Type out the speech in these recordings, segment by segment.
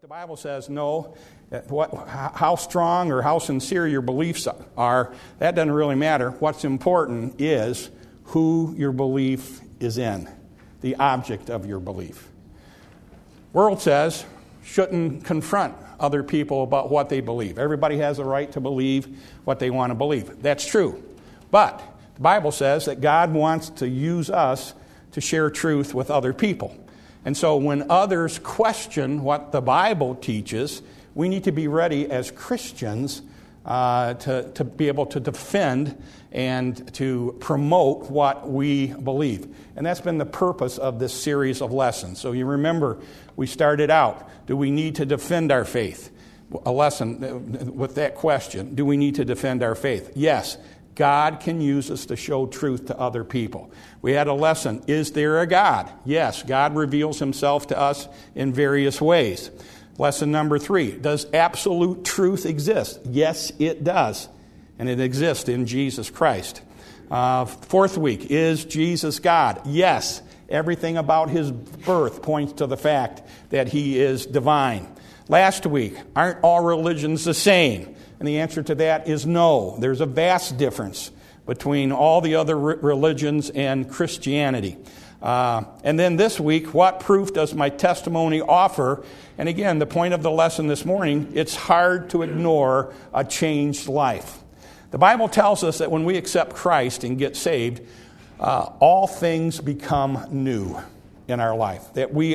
Bible says no, how strong or how sincere your beliefs are, that doesn't really matter. What's important is who your belief is in, the object of your belief. World says shouldn't confront other people about what they believe. Everybody has a right to believe what they want to believe. That's true. But the Bible says that God wants to use us to share truth with other people. And so when others question what the Bible teaches, we need to be ready as Christians to be able to defend and to promote what we believe. And that's been the purpose of this series of lessons. So you remember, we started out, do we need to defend our faith? A lesson with that question, do we need to defend our faith? Yes. God can use us to show truth to other people. We had a lesson, is there a God? Yes, God reveals himself to us in various ways. Lesson number 3, does absolute truth exist? Yes, it does. And it exists in Jesus Christ. Fourth week, is Jesus God? Yes, everything about his birth points to the fact that he is divine. Last week, aren't all religions the same? And the answer to that is no. There's a vast difference between all the other religions and Christianity. And then this week, what proof does my testimony offer? And again, the point of the lesson this morning, it's hard to ignore a changed life. The Bible tells us that when we accept Christ and get saved, all things become new in our life. That we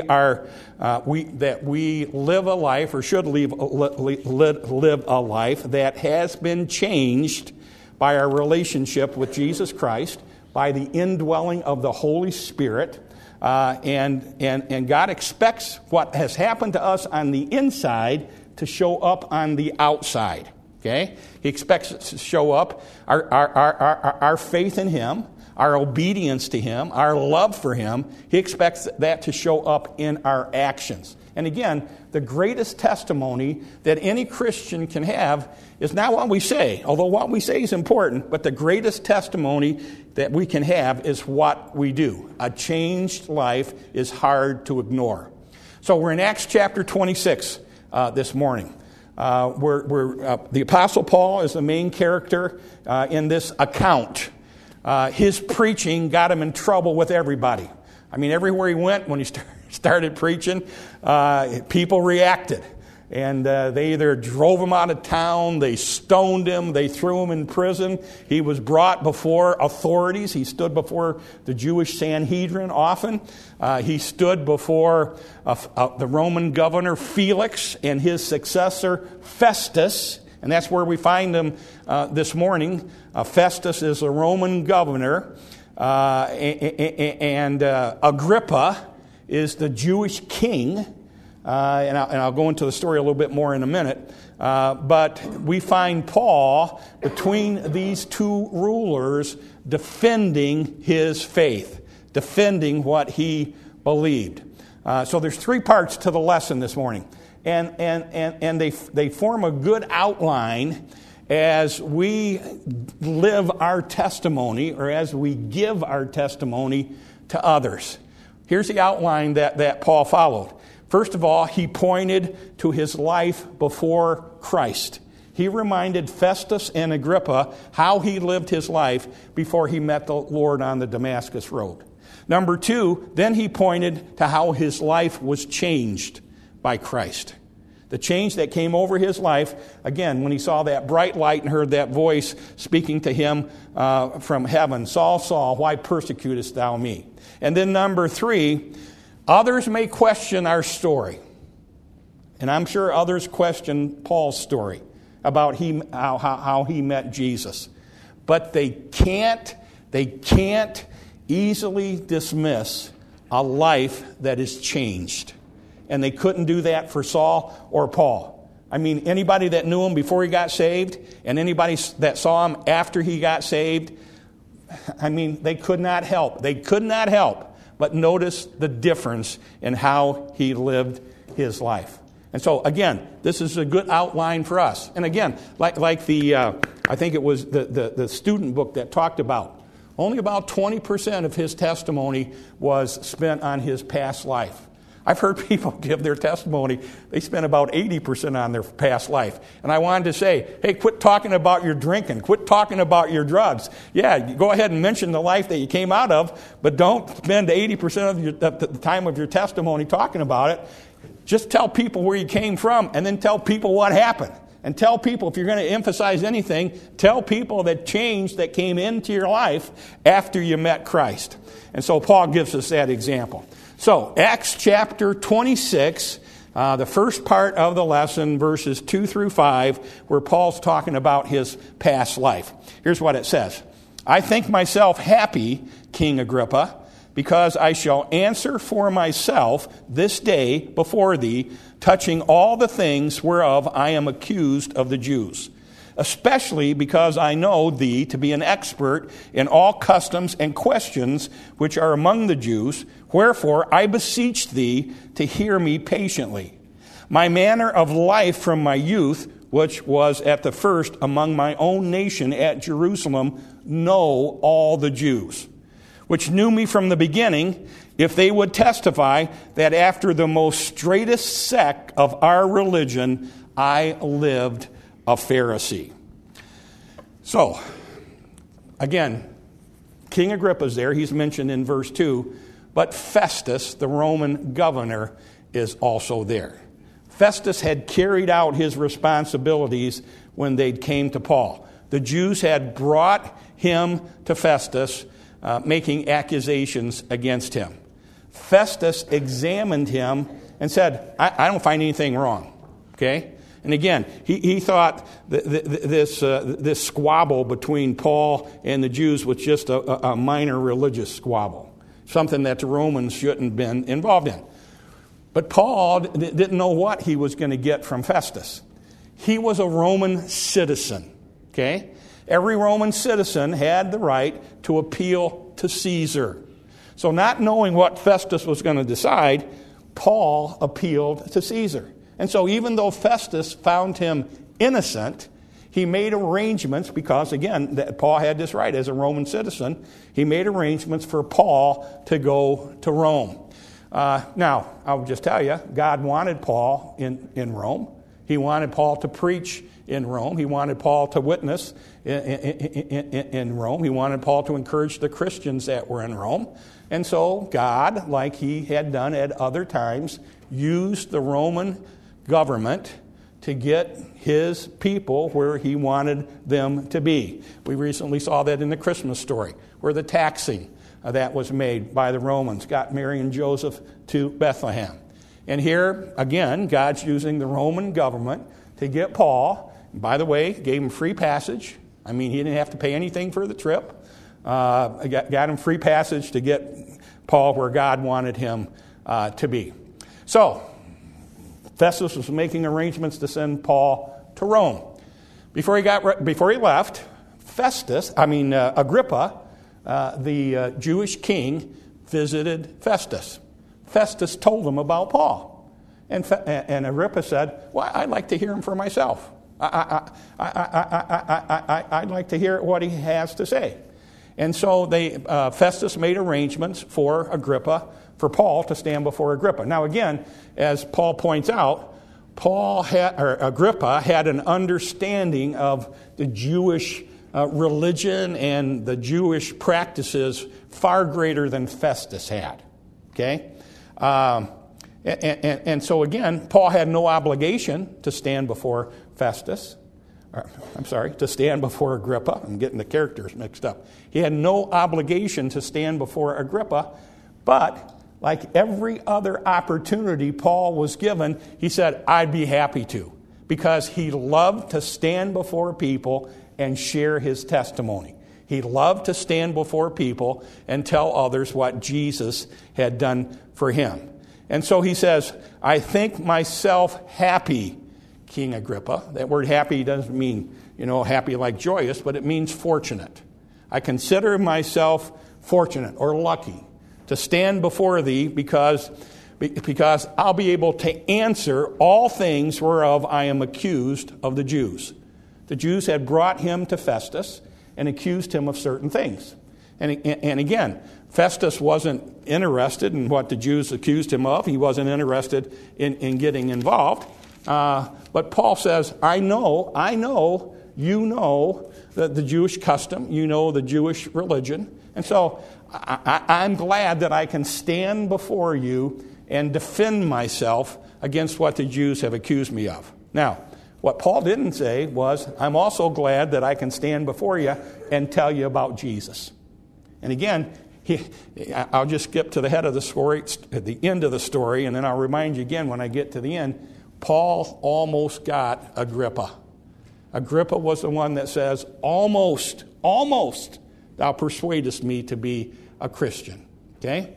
live a life, or should live a life that has been changed by our relationship with Jesus Christ, by the indwelling of the Holy Spirit, and God expects what has happened to us on the inside to show up on the outside. Okay, He expects it to show up our faith in Him, our obedience to Him, our love for Him. He expects that to show up in our actions. And again, the greatest testimony that any Christian can have is not what we say, although what we say is important, but the greatest testimony that we can have is what we do. A changed life is hard to ignore. So we're in Acts chapter 26 this morning. The Apostle Paul is the main character in this account. His preaching got him in trouble with everybody. I mean, everywhere he went, when he started preaching, people reacted. And they either drove him out of town, they stoned him, they threw him in prison. He was brought before authorities. He stood before the Jewish Sanhedrin often. He stood before the Roman governor Felix and his successor Festus. And that's where we find him this morning. Festus is a Roman governor, and Agrippa is the Jewish king. And I'll go into the story a little bit more in a minute. But we find Paul between these two rulers defending his faith, defending what he believed. So there's 3 parts to the lesson this morning. And they form a good outline as we live our testimony, or as we give our testimony to others. Here's the outline that Paul followed. First of all, he pointed to his life before Christ. He reminded Festus and Agrippa how he lived his life before he met the Lord on the Damascus road. Number 2, then he pointed to how his life was changed by Christ. The change that came over his life, again, when he saw that bright light and heard that voice speaking to him from heaven, Saul, Saul, why persecutest thou me? And then number 3, others may question our story. And I'm sure others question Paul's story about how he met Jesus. But they can't easily dismiss a life that is changed. And they couldn't do that for Saul or Paul. I mean, anybody that knew him before he got saved and anybody that saw him after he got saved, I mean, they could not help. They could not help but notice the difference in how he lived his life. And so, again, this is a good outline for us. And again, like the, I think it was the student book that talked about, only about 20% of his testimony was spent on his past life. I've heard people give their testimony. They spend about 80% on their past life. And I wanted to say, hey, quit talking about your drinking. Quit talking about your drugs. Yeah, go ahead and mention the life that you came out of, but don't spend 80% of the time of your testimony talking about it. Just tell people where you came from, and then tell people what happened. And tell people, if you're going to emphasize anything, tell people that change that came into your life after you met Christ. And so Paul gives us that example. So, Acts chapter 26, the first part of the lesson, verses 2 through 5, where Paul's talking about his past life. Here's what it says. I think myself happy, King Agrippa, because I shall answer for myself this day before thee, touching all the things whereof I am accused of the Jews, especially because I know thee to be an expert in all customs and questions which are among the Jews. Wherefore I beseech thee to hear me patiently. My manner of life from my youth, which was at the first among my own nation at Jerusalem, know all the Jews, which knew me from the beginning, if they would testify that after the most straightest sect of our religion, I lived a Pharisee. So, again, King Agrippa's there. He's mentioned in verse 2. But Festus, the Roman governor, is also there. Festus had carried out his responsibilities when they came to Paul. The Jews had brought him to Festus, making accusations against him. Festus examined him and said, I don't find anything wrong. Okay? And again, he thought this squabble between Paul and the Jews was just a minor religious squabble, something that the Romans shouldn't have been involved in. But Paul didn't know what he was going to get from Festus. He was a Roman citizen. Okay? Every Roman citizen had the right to appeal to Caesar. So not knowing what Festus was going to decide, Paul appealed to Caesar. And so even though Festus found him innocent, he made arrangements because, again, Paul had this right as a Roman citizen. He made arrangements for Paul to go to Rome. Now, I'll just tell you, God wanted Paul in Rome. He wanted Paul to preach in Rome. He wanted Paul to witness in Rome. He wanted Paul to encourage the Christians that were in Rome. And so God, like he had done at other times, used the Roman government to get his people where he wanted them to be. We recently saw that in the Christmas story, where the taxing that was made by the Romans got Mary and Joseph to Bethlehem. And here, again, God's using the Roman government to get Paul. And by the way, gave him free passage. I mean, he didn't have to pay anything for the trip. Got him free passage to get Paul where God wanted him to be. So, Festus was making arrangements to send Paul to Rome. Before he left, Agrippa, the Jewish king, visited Festus. Festus told him about Paul. And Agrippa said, well, I'd like to hear him for myself. I'd like to hear what he has to say. And so Festus made arrangements for Paul to stand before Agrippa. Now again, as Paul points out, Agrippa had an understanding of the Jewish religion and the Jewish practices far greater than Festus had. Okay? And so again, Paul had no obligation to stand before to stand before Agrippa. I'm getting the characters mixed up. He had no obligation to stand before Agrippa, but like every other opportunity Paul was given, he said, I'd be happy to, because he loved to stand before people and share his testimony. He loved to stand before people and tell others what Jesus had done for him. And so he says, I think myself happy, King Agrippa. That word happy doesn't mean, happy like joyous, but it means fortunate. I consider myself fortunate or lucky to stand before thee because I'll be able to answer all things whereof I am accused of the Jews. The Jews had brought him to Festus and accused him of certain things. And again, Festus wasn't interested in what the Jews accused him of. He wasn't interested in getting involved. But Paul says, I know, you know the Jewish custom, you know the Jewish religion. And so I'm glad that I can stand before you and defend myself against what the Jews have accused me of. Now, what Paul didn't say was, I'm also glad that I can stand before you and tell you about Jesus. And again, I'll just skip to the head of the story, at the end of the story, and then I'll remind you again when I get to the end. Paul almost got Agrippa. Agrippa was the one that says, almost, thou persuadest me to be a Christian. Okay?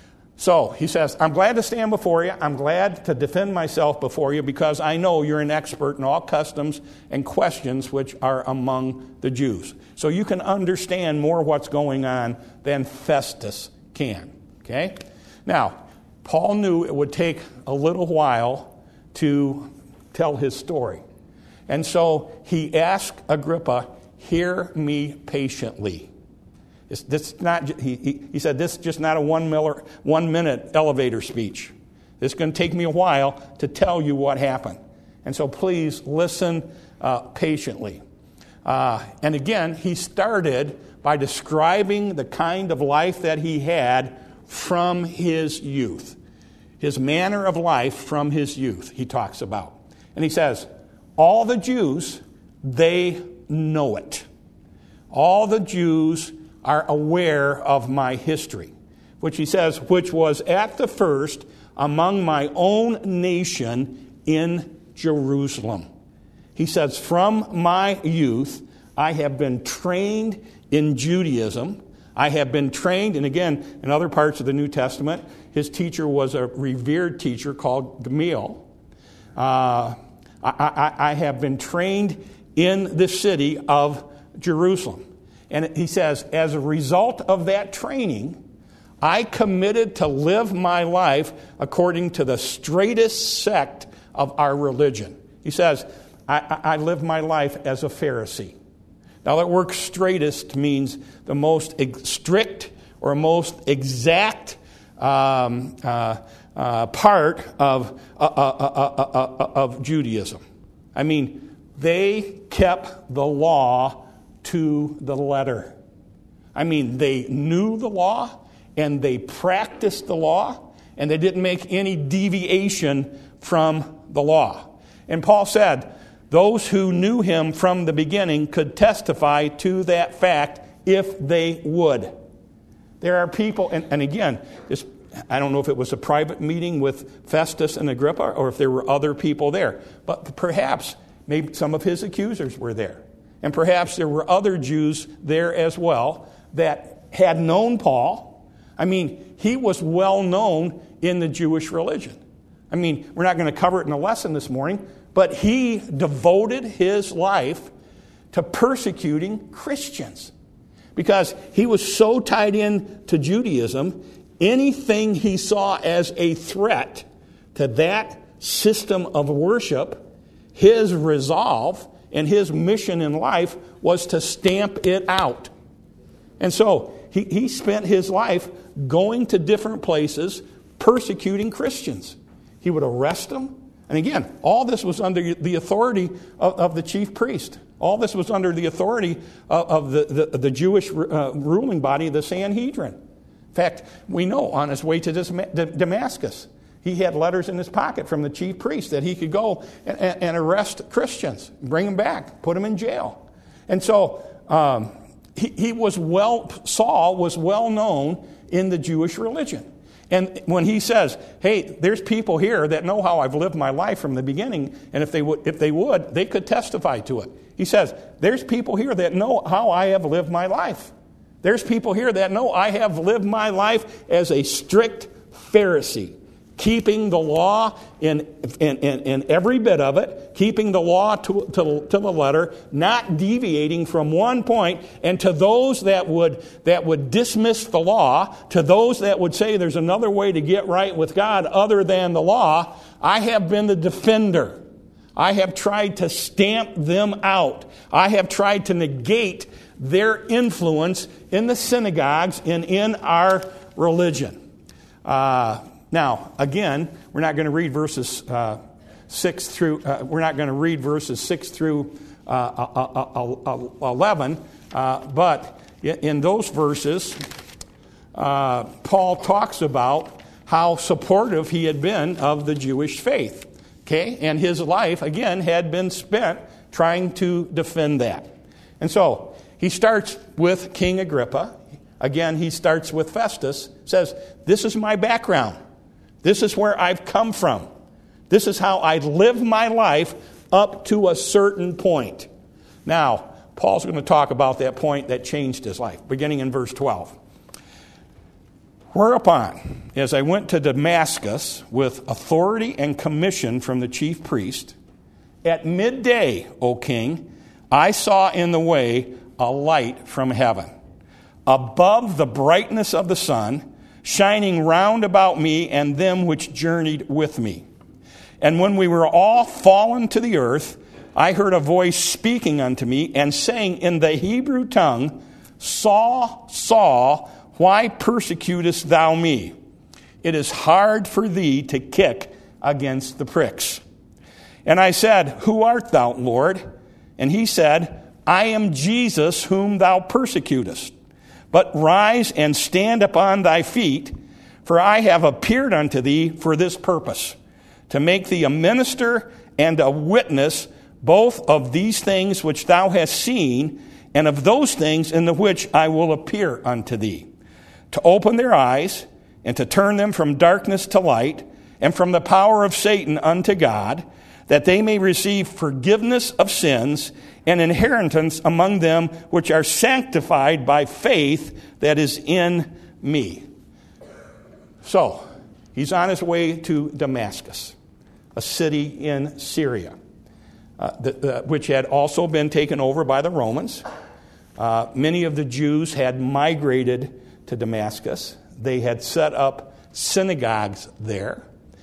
So he says, I'm glad to stand before you. I'm glad to defend myself before you because I know you're an expert in all customs and questions which are among the Jews. So you can understand more what's going on than Festus can. Okay? Now, Paul knew it would take a little while to tell his story. And so he asked Agrippa, hear me patiently. This not, he said, this is just not a 1 minute elevator speech. It's going to take me a while to tell you what happened. And so please listen patiently. And again, he started by describing the kind of life that he had from his youth. His manner of life from his youth, he talks about. And he says, all the Jews, they know it. All the Jews are aware of my history, which he says, which was at the first among my own nation in Jerusalem. He says, from my youth, I have been trained in Judaism. I have been trained, and again, in other parts of the New Testament, his teacher was a revered teacher called Gamaliel. I have been trained in the city of Jerusalem. And he says, as a result of that training, I committed to live my life according to the straightest sect of our religion. He says, I live my life as a Pharisee. Now that word straightest means the most strict or most exact part of Judaism. I mean, they kept the law to the letter. I mean, they knew the law and they practiced the law and they didn't make any deviation from the law. And Paul said, those who knew him from the beginning could testify to that fact if they would. There are people, and again, I don't know if it was a private meeting with Festus and Agrippa or if there were other people there, but perhaps maybe some of his accusers were there. And perhaps there were other Jews there as well that had known Paul. I mean, he was well known in the Jewish religion. I mean, we're not going to cover it in a lesson this morning, but he devoted his life to persecuting Christians because he was so tied in to Judaism, anything he saw as a threat to that system of worship, his resolve and his mission in life was to stamp it out. And so he spent his life going to different places, persecuting Christians. He would arrest them. And again, all this was under the authority of the chief priest. All this was under the authority of the Jewish ruling body, the Sanhedrin. In fact, we know on his way to Damascus, he had letters in his pocket from the chief priest that he could go and arrest Christians, bring them back, put them in jail. And so Saul was well known in the Jewish religion. And when he says, hey, there's people here that know how I've lived my life from the beginning, and if they would, they could testify to it. He says, there's people here that know how I have lived my life. There's people here that know I have lived my life as a strict Pharisee, keeping the law in every bit of it, keeping the law to the letter, not deviating from one point. And to those that would dismiss the law, to those that would say there's another way to get right with God other than the law, I have been the defender. I have tried to stamp them out. I have tried to negate their influence in the synagogues and in our religion. Now, again, we're not going to read verses 6 through 11, but in those verses, Paul talks about how supportive he had been of the Jewish faith. Okay, and his life, again, had been spent trying to defend that. And so he starts with King Agrippa. Again, he starts with Festus. Says, this is my background. This is where I've come from. This is how I live my life up to a certain point. Now, Paul's going to talk about that point that changed his life, beginning in verse 12. Whereupon, as I went to Damascus with authority and commission from the chief priest, at midday, O king, I saw in the way a light from heaven, above the brightness of the sun, shining round about me and them which journeyed with me. And when we were all fallen to the earth, I heard a voice speaking unto me and saying in the Hebrew tongue, Saul, Saul, why persecutest thou me? It is hard for thee to kick against the pricks. And I said, Who art thou, Lord? And he said, I am Jesus whom thou persecutest. But rise and stand upon thy feet, for I have appeared unto thee for this purpose, to make thee a minister and a witness both of these things which thou hast seen, and of those things in the which I will appear unto thee, to open their eyes, and to turn them from darkness to light, and from the power of Satan unto God, that they may receive forgiveness of sins and inheritance among them which are sanctified by faith that is in me. So, he's on his way to Damascus, a city in Syria, which had also been taken over by the Romans. Many of the Jews had migrated to Damascus. They had set up synagogues there.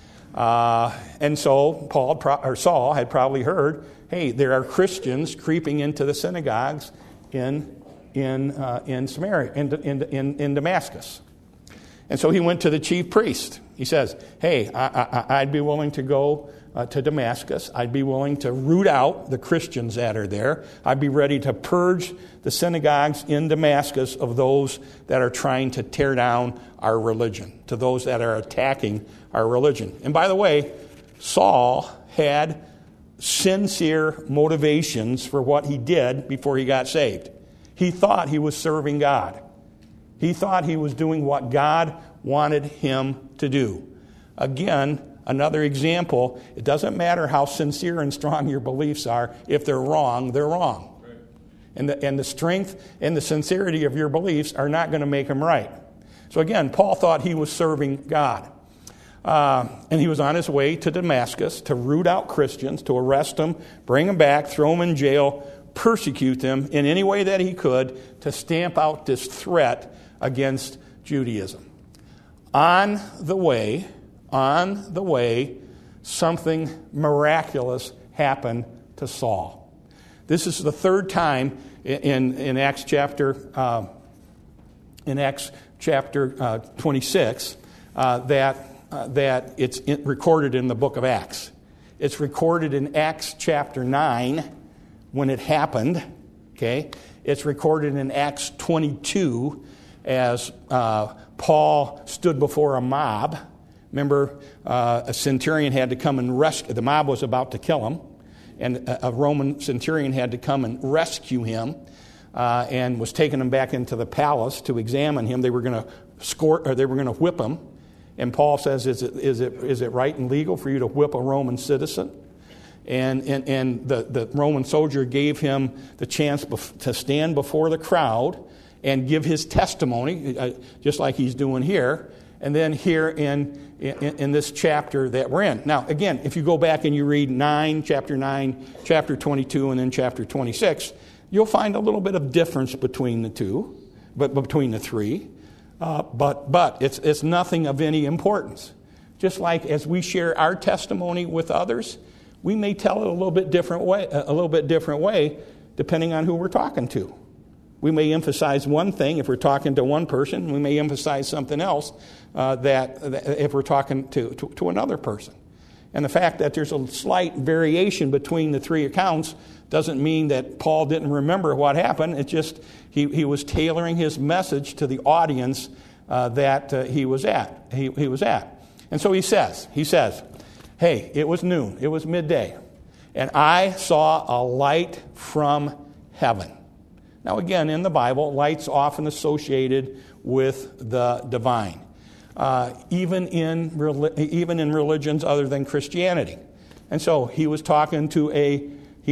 And so Saul had probably heard, hey, there are Christians creeping into the synagogues in Samaria, in Damascus. And so he went to the chief priest. He says, hey, I'd be willing to go to Damascus. I'd be willing to root out the Christians that are there. I'd be ready to purge the synagogues in Damascus of those that are trying to tear down our religion, to those that are attacking our religion. And by the way, Saul had sincere motivations for what he did before he got saved. He thought he was serving God. He thought he was doing what God wanted him to do. Again, another example, it doesn't matter how sincere and strong your beliefs are. If they're wrong, they're wrong. Right. And the strength and the sincerity of your beliefs are not going to make them right. So again, Paul thought he was serving God. And he was on his way to Damascus to root out Christians, to arrest them, bring them back, throw them in jail, persecute them in any way that he could to stamp out this threat against Judaism. On the way, something miraculous happened to Saul. This is the third time in Acts chapter 26 that it's recorded in the book of Acts. It's recorded in Acts chapter 9 when it happened. Okay, it's recorded in Acts 22 as Paul stood before a mob. Remember, a centurion had to come and rescue. The mob was about to kill him, and a Roman centurion had to come and rescue him, and was taking him back into the palace to examine him. They were going to whip him. And Paul says, "Is it right and legal for you to whip a Roman citizen?" And the Roman soldier gave him the chance to stand before the crowd and give his testimony, just like he's doing here. And then here in this chapter that we're in. Now, again, if you go back and you read chapter 9, chapter 22, and then chapter 26, you'll find a little bit of difference between the two, but between the three. But it's nothing of any importance. Just like as we share our testimony with others, we may tell it a little bit different way, depending on who we're talking to. We may emphasize one thing if we're talking to one person. We may emphasize something else that if we're talking to another person. And the fact that there's a slight variation between the three accounts doesn't mean that Paul didn't remember what happened. It's just he was tailoring his message to the audience that he was at. He was at. And so he says, hey, it was noon, it was midday, and I saw a light from heaven. Now again, in the Bible, light's often associated with the divine. Even in religions other than Christianity. And so he was talking to a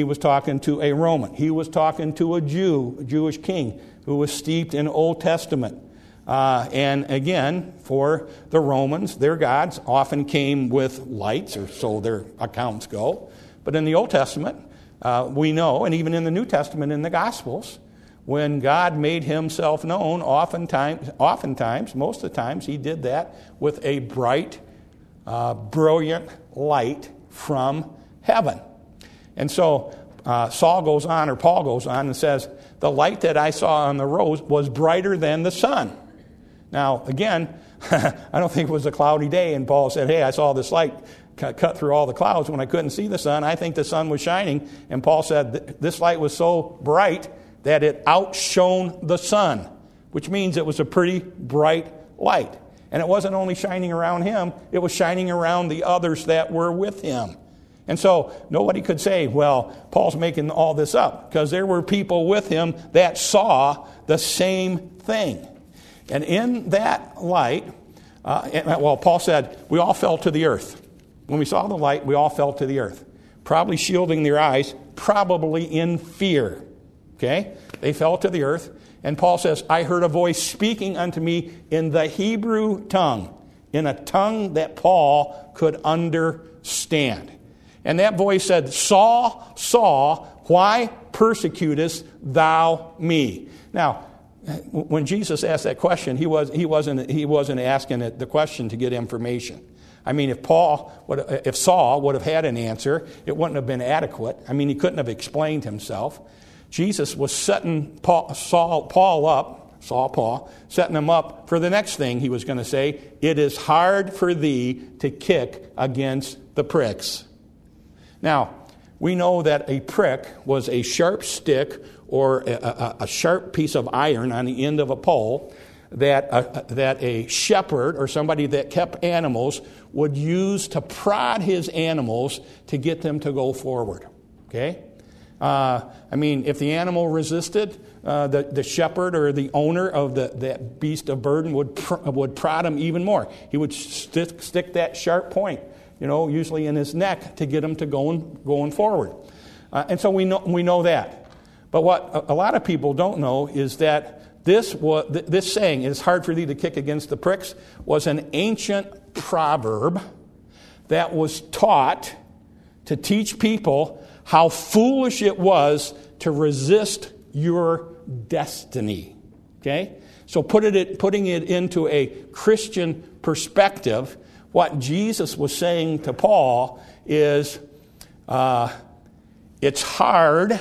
Roman. He was talking to a Jewish king who was steeped in Old Testament. And again, for the Romans, their gods often came with lights, or so their accounts go. But in the Old Testament, we know, and even in the New Testament in the Gospels, when God made himself known, oftentimes, most of the times, he did that with a bright, brilliant light from heaven. And so Paul goes on and says, the light that I saw on the road was brighter than the sun. Now, again, I don't think it was a cloudy day, and Paul said, hey, I saw this light cut through all the clouds when I couldn't see the sun. I think the sun was shining. And Paul said, this light was so bright that it outshone the sun, which means it was a pretty bright light. And it wasn't only shining around him, it was shining around the others that were with him. And so nobody could say, well, Paul's making all this up, because there were people with him that saw the same thing. And in that light, Paul said, we all fell to the earth. When we saw the light, we all fell to the earth, probably shielding their eyes, probably in fear. Okay? They fell to the earth. And Paul says, I heard a voice speaking unto me in the Hebrew tongue, in a tongue that Paul could understand. And that voice said, Saul, Saul, why persecutest thou me? Now, when Jesus asked that question, he wasn't asking the question to get information. I mean, if Saul would have had an answer, it wouldn't have been adequate. I mean, he couldn't have explained himself. Jesus was setting Paul, setting him up for the next thing he was going to say. It is hard for thee to kick against the pricks. Now, we know that a prick was a sharp stick or a sharp piece of iron on the end of a pole that a shepherd or somebody that kept animals would use to prod his animals to get them to go forward. Okay? I mean, if the animal resisted, the shepherd or the owner of that beast of burden would prod him even more. He would stick that sharp point, usually in his neck, to get him to going forward. And so we know that. But what a lot of people don't know is that this saying, "It is hard for thee to kick against the pricks," was an ancient proverb that was taught to teach people how foolish it was to resist your destiny. Okay? So putting it into a Christian perspective, what Jesus was saying to Paul is, it's hard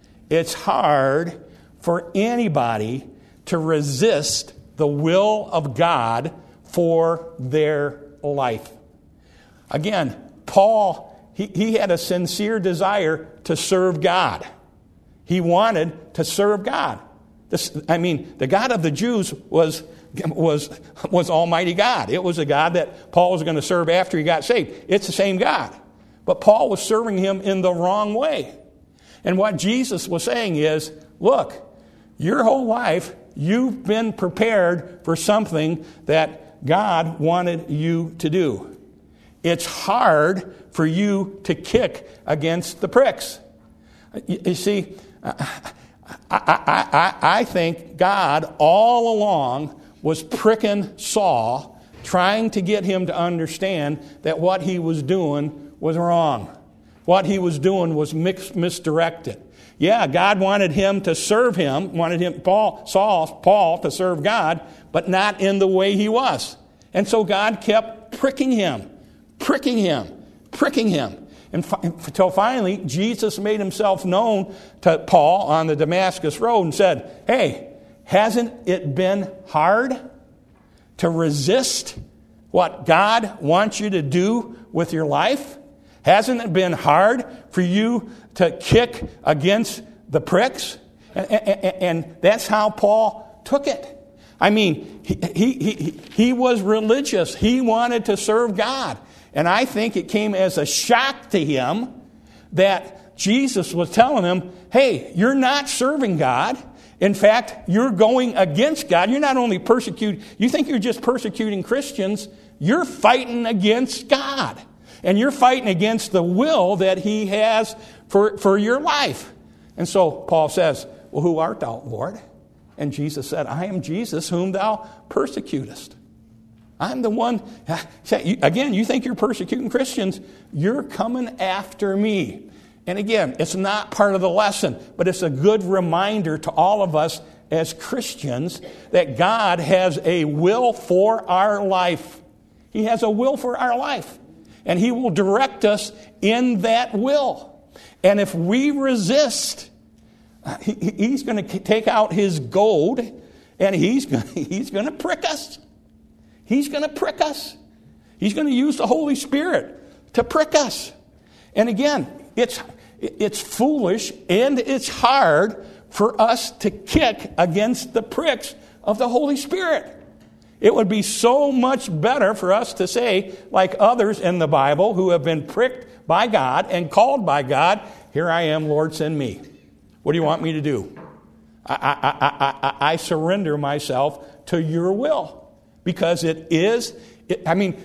for anybody to resist the will of God for their life. Again, Paul, he had a sincere desire to serve God. He wanted to serve God. The God of the Jews was Almighty God. It was a God that Paul was going to serve after he got saved. It's the same God. But Paul was serving him in the wrong way. And what Jesus was saying is, look, your whole life, you've been prepared for something that God wanted you to do. It's hard for you to kick against the pricks. You see, I think God all along was pricking Saul, trying to get him to understand that what he was doing was wrong. What he was doing was misdirected. Yeah, God wanted him to serve him, Paul to serve God, but not in the way he was. And so God kept pricking him. until finally Jesus made himself known to Paul on the Damascus road and said, hey, hasn't it been hard to resist what God wants you to do with your life? Hasn't it been hard for you to kick against the pricks? And that's how Paul took it. I mean, he was religious. He wanted to serve God. And I think it came as a shock to him that Jesus was telling him, hey, you're not serving God. In fact, you're going against God. You're not only persecuting, you think you're just persecuting Christians, you're fighting against God. And you're fighting against the will that he has for your life. And so Paul says, well, who art thou, Lord? And Jesus said, I am Jesus whom thou persecutest. I'm the one. Again, you think you're persecuting Christians. You're coming after me. And again, it's not part of the lesson, but it's a good reminder to all of us as Christians that God has a will for our life. He has a will for our life. And he will direct us in that will. And if we resist, he's going to take out his goad and he's going to prick us. He's going to prick us. He's going to use the Holy Spirit to prick us. And again, it's foolish and it's hard for us to kick against the pricks of the Holy Spirit. It would be so much better for us to say, like others in the Bible who have been pricked by God and called by God, here I am, Lord, send me. What do you want me to do? I surrender myself to your will. Because the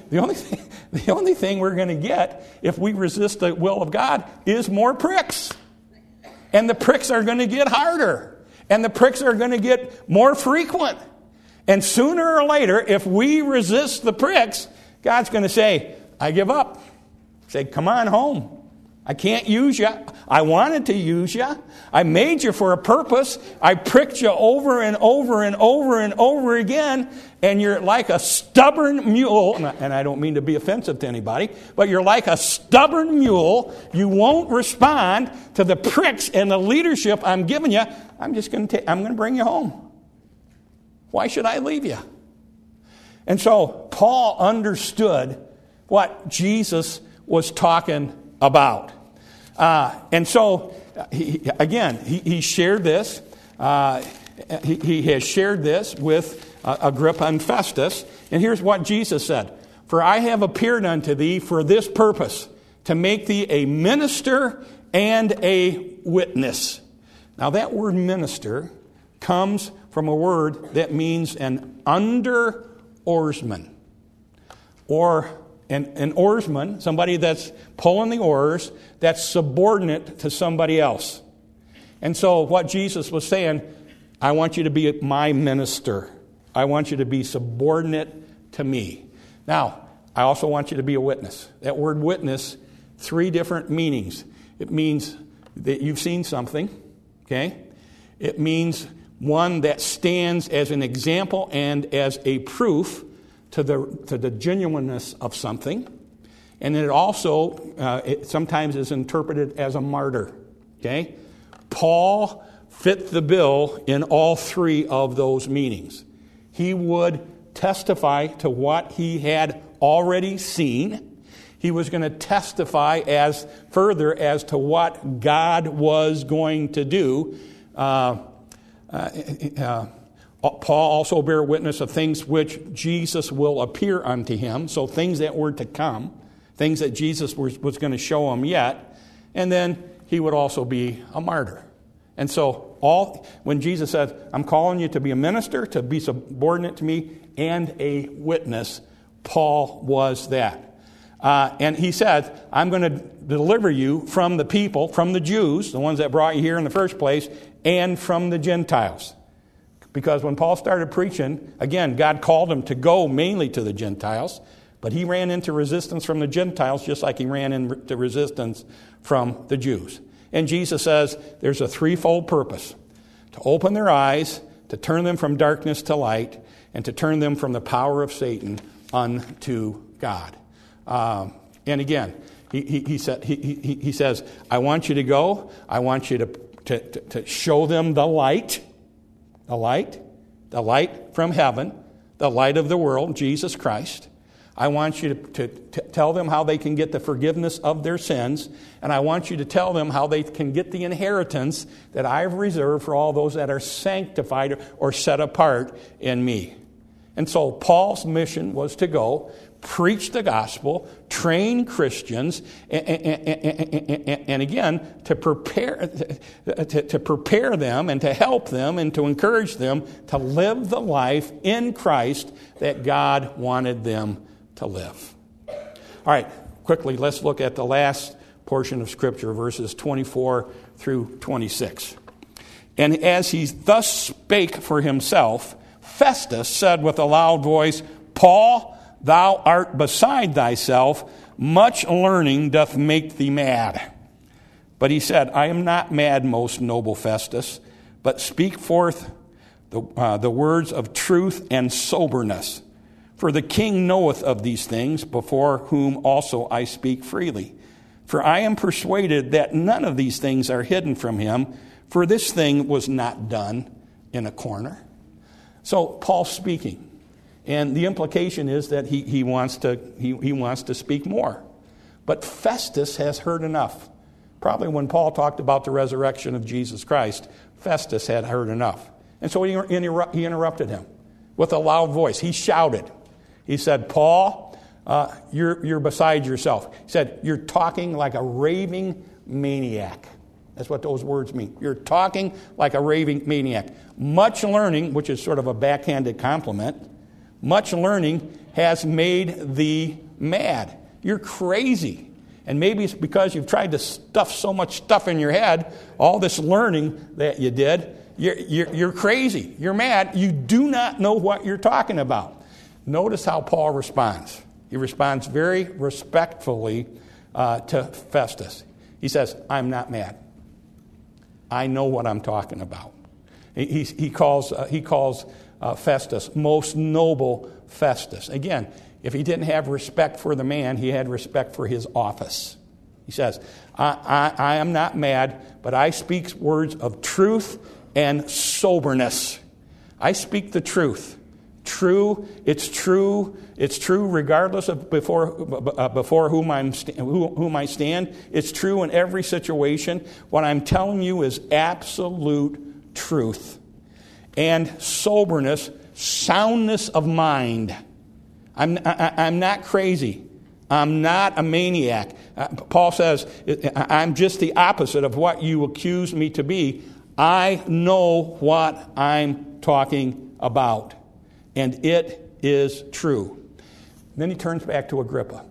only thing we're going to get if we resist the will of God is more pricks. And the pricks are going to get harder. And the pricks are going to get more frequent. And sooner or later, if we resist the pricks, God's going to say, I give up. Say, come on home. I can't use you. I wanted to use you. I made you for a purpose. I pricked you over and over and over and over again. And you're like a stubborn mule. And I don't mean to be offensive to anybody, but you're like a stubborn mule. You won't respond to the pricks and the leadership I'm giving you. I'm going to bring you home. Why should I leave you? And so Paul understood what Jesus was talking about. And so, he shared this. He has shared this with Agrippa and Festus. And here's what Jesus said. For I have appeared unto thee for this purpose, to make thee a minister and a witness. Now that word minister comes from a word that means an under oarsman. Or an oarsman, somebody that's pulling the oars, that's subordinate to somebody else. And so what Jesus was saying, I want you to be my minister. I want you to be subordinate to me. Now, I also want you to be a witness. That word witness, 3 different meanings. It means that you've seen something, okay? It means one that stands as an example and as a proof to the genuineness of something. And it also sometimes is interpreted as a martyr. Okay? Paul fit the bill in all 3 of those meanings. He would testify to what he had already seen. He was going to testify further as to what God was going to do. Paul also bare witness of things which Jesus will appear unto him. So things that were to come, things that Jesus was going to show him yet. And then he would also be a martyr. And so when Jesus said, I'm calling you to be a minister, to be subordinate to me, and a witness, Paul was that. And he said, I'm going to deliver you from the people, from the Jews, the ones that brought you here in the first place, and from the Gentiles. Because when Paul started preaching, again, God called him to go mainly to the Gentiles, but he ran into resistance from the Gentiles just like he ran into resistance from the Jews. And Jesus says there's a 3-fold purpose: to open their eyes, to turn them from darkness to light, and to turn them from the power of Satan unto God. And again, He says, I want you to go. I want you to show them the light from heaven, the light of the world, Jesus Christ. I want you to tell them how they can get the forgiveness of their sins, and I want you to tell them how they can get the inheritance that I have reserved for all those that are sanctified or set apart in me. And so Paul's mission was to go, preach the gospel, train Christians, and again, to prepare them and to help them and to encourage them to live the life in Christ that God wanted them to live. All right, quickly, let's look at the last portion of Scripture, verses 24 through 26. And as he thus spake for himself, Festus said with a loud voice, Paul, thou art beside thyself, much learning doth make thee mad. But he said, I am not mad, most noble Festus, but speak forth the words of truth and soberness. For the king knoweth of these things, before whom also I speak freely. For I am persuaded that none of these things are hidden from him, for this thing was not done in a corner. So Paul's speaking, and the implication is that he wants to speak more. But Festus has heard enough. Probably when Paul talked about the resurrection of Jesus Christ, Festus had heard enough. And so he interrupted him with a loud voice. He shouted. He said, Paul, you're beside yourself. He said, you're talking like a raving maniac. That's what those words mean. You're talking like a raving maniac. Much learning, which is sort of a backhanded compliment, much learning has made thee mad. You're crazy. And maybe it's because you've tried to stuff so much stuff in your head, all this learning that you did, you're crazy. You're mad. You do not know what you're talking about. Notice how Paul responds. He responds very respectfully to Festus. He says, I'm not mad. I know what I'm talking about. He calls Festus most noble Festus. Again, if he didn't have respect for the man, he had respect for his office. He says, I am not mad, but I speak words of truth and soberness. I speak the truth. True, it's true regardless of before whom I stand. It's true in every situation. What I'm telling you is absolute truth. And soberness, soundness of mind. I'm not crazy. I'm not a maniac. Paul says, I'm just the opposite of what you accuse me to be. I know what I'm talking about. And it is true. Then he turns back to Agrippa.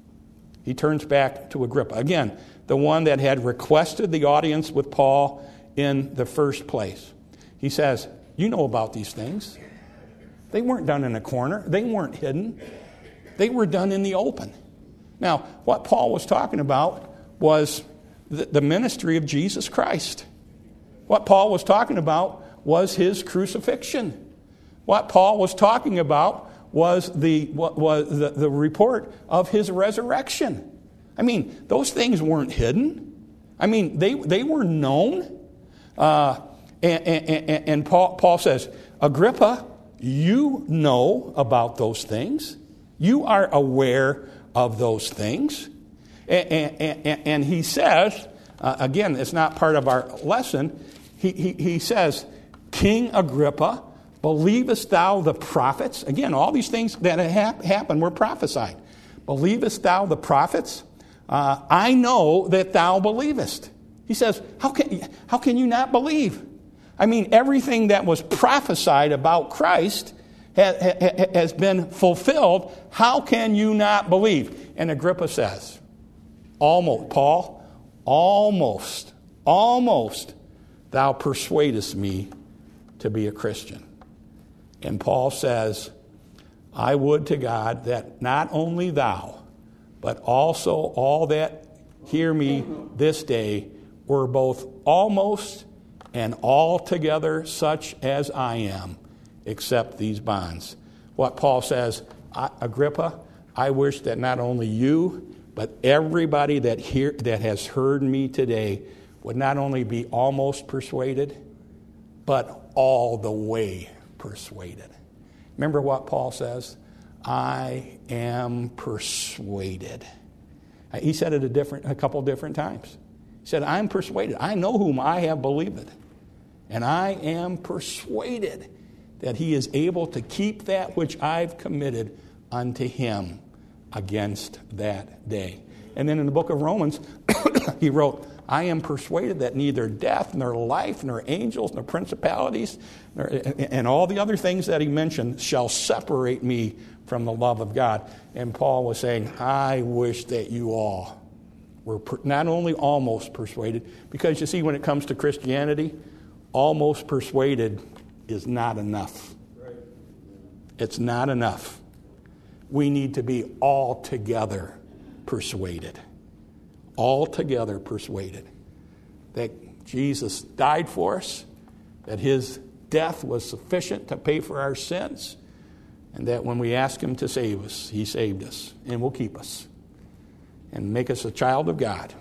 Again, the one that had requested the audience with Paul in the first place. He says, you know about these things. They weren't done in a corner. They weren't hidden. They were done in the open. Now, what Paul was talking about was the ministry of Jesus Christ. What Paul was talking about was his crucifixion. What Paul was talking about was the report of his resurrection. I mean, those things weren't hidden. I mean, they were known. And Paul says, Agrippa, you know about those things. You are aware of those things. And he says, again, it's not part of our lesson. He says, King Agrippa, believest thou the prophets? Again, all these things that happened were prophesied. Believest thou the prophets? I know that thou believest. He says, how can you not believe? I mean, everything that was prophesied about Christ has been fulfilled. How can you not believe? And Agrippa says, almost, thou persuadest me to be a Christian. And Paul says, I would to God that not only thou, but also all that hear me this day were both almost and altogether such as I am, except these bonds. What Paul says, Agrippa, I wish that not only you, But everybody that has heard me today would not only be almost persuaded, but all the way persuaded. Remember what Paul says? I am persuaded. He said it a couple different times. He said, I'm persuaded. I know whom I have believed. And I am persuaded that he is able to keep that which I've committed unto him against that day. And then in the book of Romans, he wrote, I am persuaded that neither death, nor life, nor angels, nor principalities, and all the other things that he mentioned shall separate me from the love of God. And Paul was saying, I wish that you all were not only almost persuaded, because you see, when it comes to Christianity, almost persuaded is not enough. Right. It's not enough. We need to be altogether persuaded. Altogether persuaded that Jesus died for us, that his death was sufficient to pay for our sins, and that when we ask him to save us, he saved us and will keep us and make us a child of God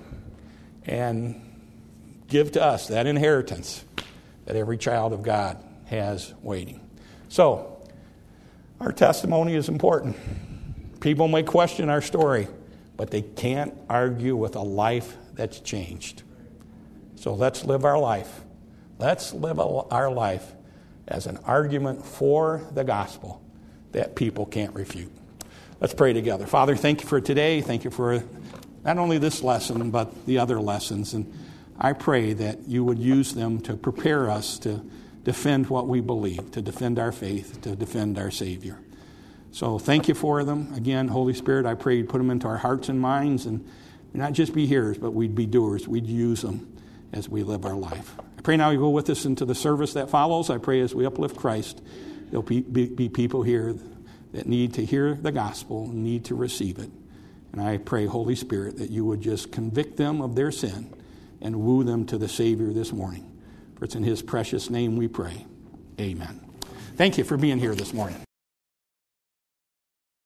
and give to us that inheritance that every child of God has waiting. So, our testimony is important. People may question our story, but they can't argue with a life that's changed. So let's live our life. Let's live our life as an argument for the gospel that people can't refute. Let's pray together. Father, thank you for today. Thank you for not only this lesson, but the other lessons. And I pray that you would use them to prepare us to defend what we believe, to defend our faith, to defend our Savior. So thank you for them. Again, Holy Spirit, I pray you'd put them into our hearts and minds, and not just be hearers, but we'd be doers. We'd use them as we live our life. I pray now you go with us into the service that follows. I pray as we uplift Christ, there'll be people here that need to hear the gospel, need to receive it. And I pray, Holy Spirit, that you would just convict them of their sin and woo them to the Savior this morning. For it's in his precious name we pray. Amen. Thank you for being here this morning.